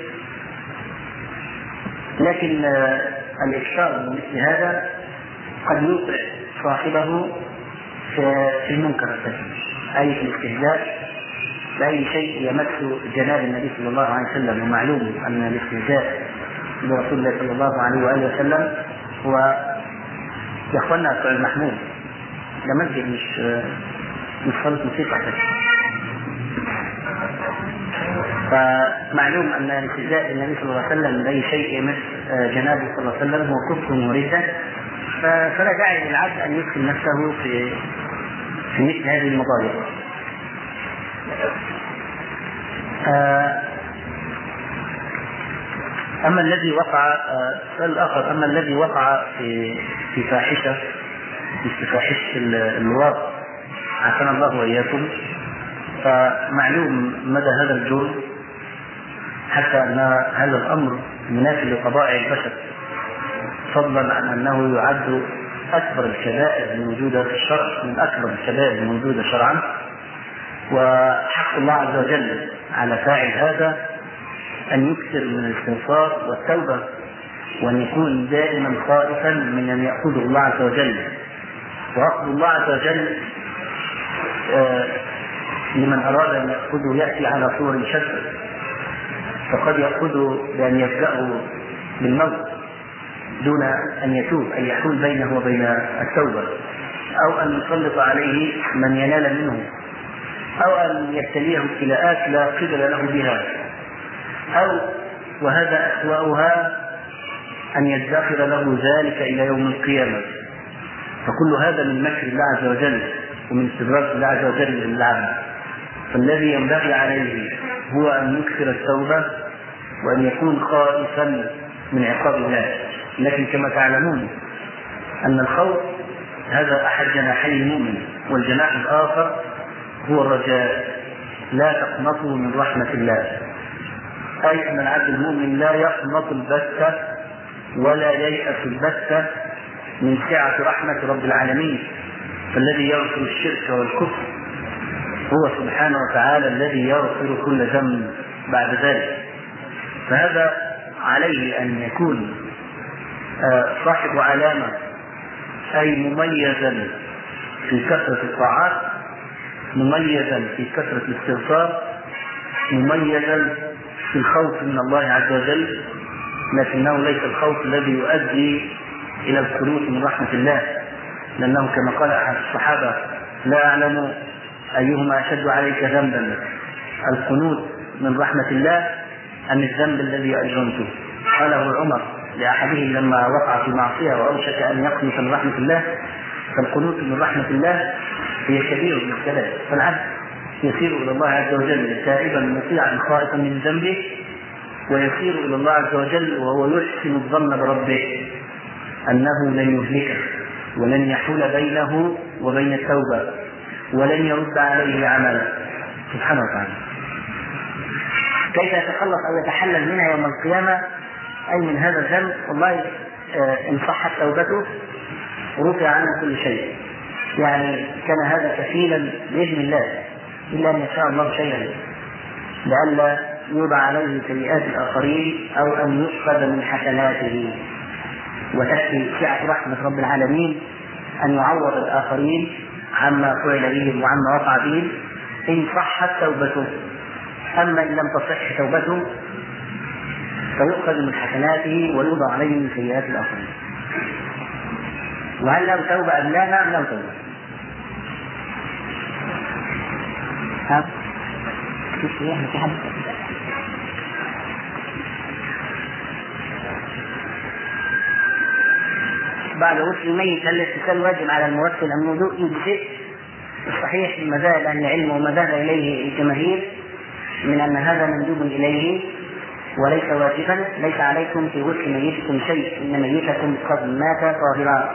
لكن الإكثار من مثل هذا قد يوقع صاحبه في المنكر الثاني، أي في الاستهزاء بأي شيء يمس جناب النبي صلى الله عليه وسلم. ومعلوم أن الاستهزاء برسول الله صلى الله عليه وآله وسلم هو يا أخوانا بتوع المحمود، ده مسجد مش مش صالة موسيقى. فمعلوم أن الاستهزاء بالنبي صلى الله عليه وسلم بأي شيء يمس جنابه صلى الله عليه وسلم هو كفر وردة، فلا داعي للعبد أن يدخل نفسه في في مثل هذه المضايق. أما الذي وقع سؤال آخر أما الذي وقع في في فاحشة في فاحشة اللواط عافانا الله وإياكم، فمعلوم مدى هذا الجرم، حتى أن هذا الأمر منافي لطبائع البشر، فضلا عن أنه يعد أكبر الكبائر الموجودة في الشرع، من أكبر الكبائر الموجودة شرعا. وحق الله عز وجل على فاعل هذا أن يكثر من الاستغفار والتوبة، وأن يكون دائما خائفا من أن يأخذه الله عز وجل. وأخذ الله عز وجل آه لمن أراد أن يأخذه يأتي على صور شتى، فقد يأخذه بأن يبدأه بالموت دون أن يتوب، أن يحول بينه وبين التوبة، أو أن يسلط عليه من ينال منه، أو أن يبتليه ابتلاءات لا قبل له بها، أو وهذا أسوأها أن يدخر له ذلك إلى يوم القيامة. فكل هذا من مكر الله عز وجل ومن استدراج الله عز وجل للعبد. فالذي ينبغي عليه هو أن يكثر التوبة وأن يكون خائفا من عقاب الله. لكن كما تعلمون أن الخوف هذا أحد جناحي المؤمن، والجناح الآخر هو الرجاء. لا تقنطوا من رحمة الله، أي أن العبد المؤمن لا يقنط البتة ولا ييأس البتة من سعة رحمة رب العالمين، فالذي يغفر الشرك والكفر هو سبحانه وتعالى الذي يغفر كل ذنب بعد ذلك. فهذا عليه أن يكون صاحب علامة، أي مميزا في كثرة الطاعات، مميزا في كثرة الاستغفار، مميزا في الخوف من الله عز وجل، لكنه ليس الخوف الذي يؤدي إلى القنوط من رحمة الله، لأنه كما قال أحد الصحابة: لا أعلم أيهما أشد عليك ذنبا، القنوط من رحمة الله أم الذنب الذي أجرمته. قاله عمر لأحدهم لما وقع في معصية وأوشك أن يقنط من رحمة الله: فالقنوط من رحمة الله هي كبير من الكبائر، فالعبد يسير إلى الله عز وجل تائبا مطيعا خائفا من ذنبه، ويسير إلى الله عز وجل وهو يحسن الظن بربه أنه لن يهلكه ولن يحول بينه وبين التوبة ولن يرد عليه عمله سبحانه وتعالى. كيف يتخلص أو يتحلل منها يوم القيامة، أي من هذا الذنب؟ والله إن صحت توبته رفع عنه كل شيء، يعني كان هذا كفيلا بإذن الله، إلا أن يشاء الله شيئا، لئلا يوضع عليه سيئات الآخرين أو أن يؤخذ من حسناته. وتكفي سعة رحمة رب العالمين أن يعوض الآخرين عما فعل بهم وعما وقع بهم إن صحت توبته. أما إن لم تصح توبته فيؤخذ من حسناته ويوضع عليه من سيئات الآخرين. وهل له توبة أم لا؟ نعم له توبة. ها؟ في حد؟ بعد غسل الميت هل الاغتسال واجب على المغسل أم الوضوء يجزئ؟ الصحيح في مذاهب أهل العلم وما ذهب إليه الجماهير من أن هذا مندوب إليه وليس واجبا. ليس عليكم في غسل ميتكم شيء، إن ميتكم قد مات طاهرا،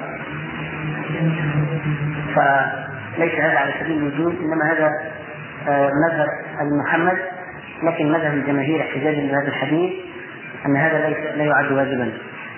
فليس هذا على سبيل الوجوب، إنما هذا مذهب المحمد. لكن مذهب الجماهير احتجاجا بهذا الحديث أن هذا ليس لا يعد واجبا.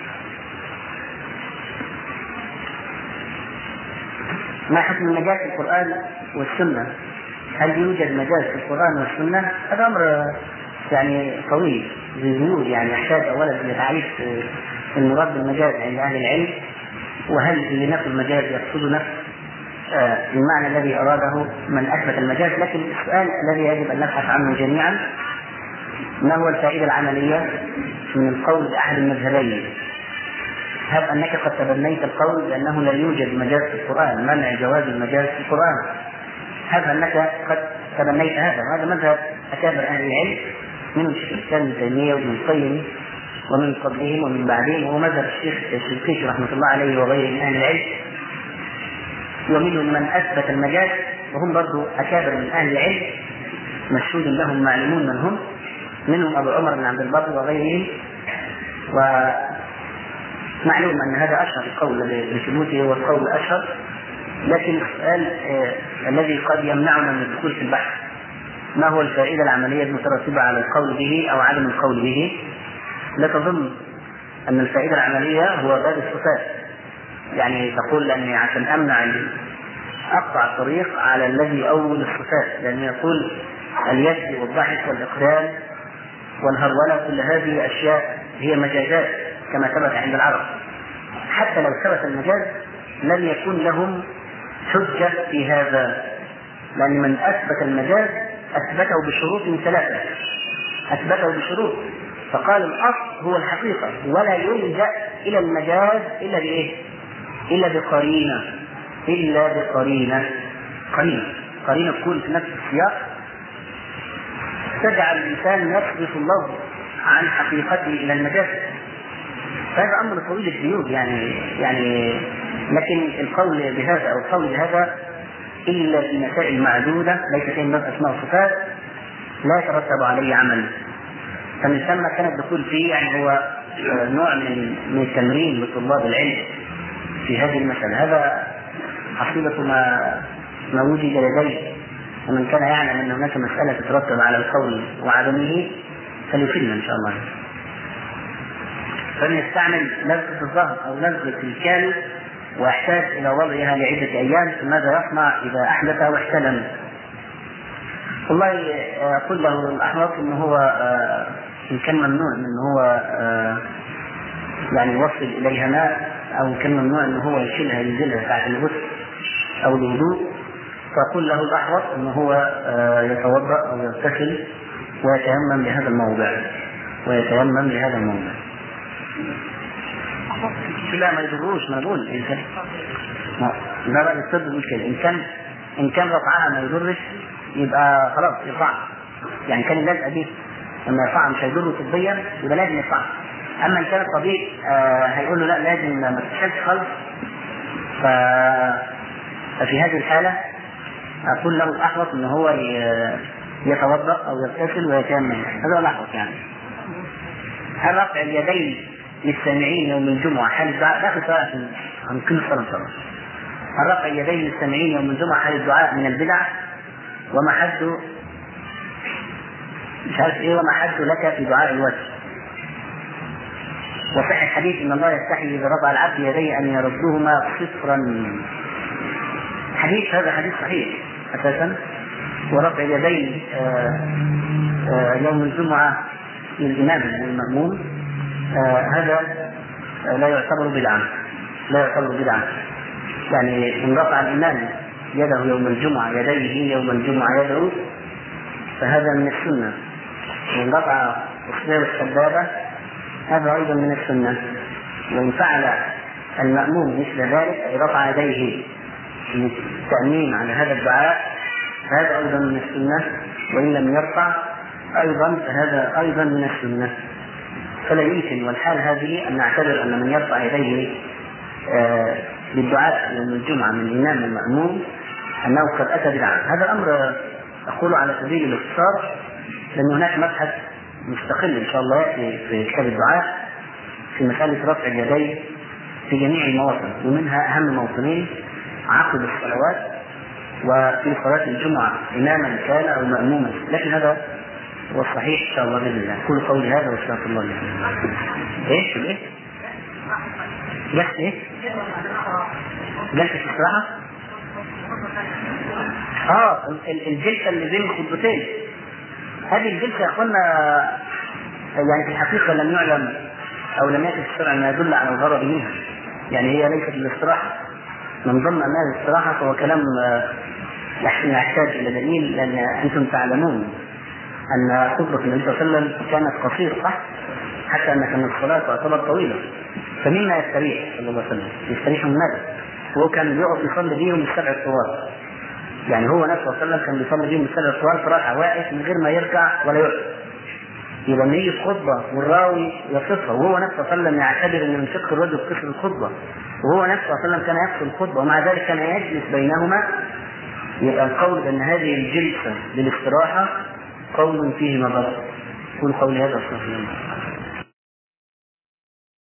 ما حكم المجاز في القرآن والسنة؟ هل يوجد مجاز في القرآن والسنة؟ هذا أمر يعني طويل زيود، يعني يحتاج أولا إلى تعريف المراد بالمجاز عند أهل العلم، وهل اللي نفس المجاز يقصد نفس المعنى الذي أراده من أثبت المجاز. لكن السؤال الذي يجب أن نبحث عنه جميعا: ما هو الفائدة العملية من القول بأحد المذهبين؟ هل أنك قد تبنيت القول بأنه لا يوجد مجاز في القرآن، منع جواز المجاز في القرآن؟ هل أنك قد تبنيت هذا؟ وهذا مذهب أكابر أهل العلم، منهم الشيخ الإسلام ابن تيمية وابن القيم ومن قبلهم ومن بعدهم، وهو مذهب الشيخ الشنقيطي رحمة الله عليه وغيره من أهل العلم. ومنهم من أثبت المجاز وهم برضو أكابر من أهل العلم مشهود لهم معلومون من هم، منهم أبو عمر بن عبد البر وغيرهم. ومعلوم أن هذا أشهر القول بثبوته هو القول الأشهر. لكن السؤال آه الذي قد يمنعنا من الدخول في البحث: ما هو الفائدة العملية المترتبة على القول به أو عدم القول به؟ لا تظن أن الفائدة العملية هو باب الصفات، يعني تقول أني عشان أمنع أقطع الطريق على الذي يؤول الصفات، لأن يقول اليد والضحك والإقلال والهرولة كل هذه أشياء هي مجازات كما ثبت عند العرب. حتى لو ثبت المجاز لم يكن لهم حجة في هذا، لأن من أثبت المجاز أثبته بشروط من ثلاثة، أثبته بشروط، فقال الأصل هو الحقيقة ولا يلجأ إلى المجاز إلا بإيه؟ إلا بقرينة، إلا بقرينة قرينة قرينة تكون في نفس السياق تجعل الإنسان يصرف اللفظ عن حقيقته إلى المجاز. فهذا أمر طويل الجيود يعني يعني لكن القول بهذا أو القول بهذا إلا في مسائل معدودة ليس فيها من أسماء وصفات لا يترتب عليه عمل، فمن ثم كان الدخول فيه يعني هو نوع من من التمرين لطلاب العلم في هذه المسألة. هذا حصيلة ما ما وجد لديه، ومن كان يعلم أن هناك مسألة تترتب على القول وعدمه فليفيدنا إن شاء الله. فلنستعمل لذة الظهر أو لذة الكامل ويحتاج إلى وضعها لعدة أيام، فماذا يصنع إذا أحدث واحتلم؟ والله أقول له الأحوط إن هو إن كان ممنوع إن هو يعني يوصل إليها ماء، أو كان ممنوع إن هو يشيلها ينزلها بعد الغسل أو الوضوء، فأقول له الأحوط إن هو يتوضأ أو يغتسل ويتيمم لهذا الموضع ويتيمم لهذا الموضع. لا ما يضروش، ما نقول إن كان لا بقى الطب يقول كده، إن كان إن كان رفعها ما يضرش يبقى خلاص يرفعها، يعني كان اللازقة دي لما يرفعها مش هيضره طبيا يبقى لازم يرفعها. أما إن كان الطبيب آه هيقول له لا لازم ما تشيلش خالص، ف... ففي هذه الحالة أقول له الأحوط إن هو يتوضأ أو يغتسل ويتيمم، هذا الأحوط. يعني هل رفع اليدين للسامعين يوم الجمعة حال الدعاء؟ لا خسارة عن كل صلاة إن شاء الله. هل رفع اليدين للسامعين يوم الجمعة حال الدعاء من البدع؟ وما حد مش عارف إيه وما حد لك في دعاء الوجه؟ وصح الحديث إن الله يستحي إذا رفع العبد يديه أن يردهما صفرا. حديث هذا حديث صحيح أساسا. ورفع اليدين يوم الجمعة للإمام المأموم هذا لا يعتبر بدعة، لا يعتبر بدعة. يعني إن رفع الإمام يده يوم الجمعة يديه يوم الجمعة يده فهذا من السنة. وإن رفع إصبعه السبابة هذا أيضا من السنة. وإن فعل المأموم مثل ذلك أي رفع يديه للتأمين على هذا الدعاء هذا أيضا من السنة. وإن لم يرفع أيضا فهذا أيضا من السنة. فلا يمكن والحال هذه أن نعتبر أن من يرفع يديه آه للدعاء يوم الجمعة من الإمام المأموم أنه قد أتى بدعة. هذا أمر أقول على سبيل الاختصار، لأن هناك مبحث مستقل إن شاء الله في, في كتاب الدعاء في مسألة رفع اليدين في جميع المواطن، ومنها أهم موطنين عقب الصلوات وفي صلاة الجمعة إماما كان أو مأموما. لكن هذا هو الصحيح إن شاء الله بإذن الله. كل قولي هذا واستغفر الله لي. إيش إيه؟ جلسة إيه؟ جلسة استراحة؟ آه الجلسة اللي بين الخطبتين. هذه الجلسة يا أخوانا يعني في الحقيقة لم يعلم أو لم يكن الشرع ما يدل على الغرض منها. يعني هي ليست الاستراحة، من ضمن أنها الاستراحة فهو كلام يحتاج إلى دليل، لأن أنتم تعلمون أن خطبة النبي صلى الله عليه وسلم كانت قصيرة صح؟ حتى أن كانت الصلاة تعتبر طويلة. فمما يستريح صلى الله عليه وسلم؟ يستريح النبي، وهو كان يقف يصلي بيهم السبع الطوال. يعني هو نفسه صلى الله عليه وسلم كان بيصلي بيهم السبع الطوال في ركعة واقف من غير ما يركع ولا يقف. يبقى لما يجي الخطبة والراوي يصفها وهو نفسه صلى الله عليه وسلم يعتبر أن من فقه الرجل قصر الخطبة، وهو نفسه صلى الله عليه وسلم كان يقصر الخطبة ومع ذلك كان يجلس بينهما، يبقى القول بأن هذه الجلسة للاستراحة قول فيه نظر. كل قول هذا استغفر الله.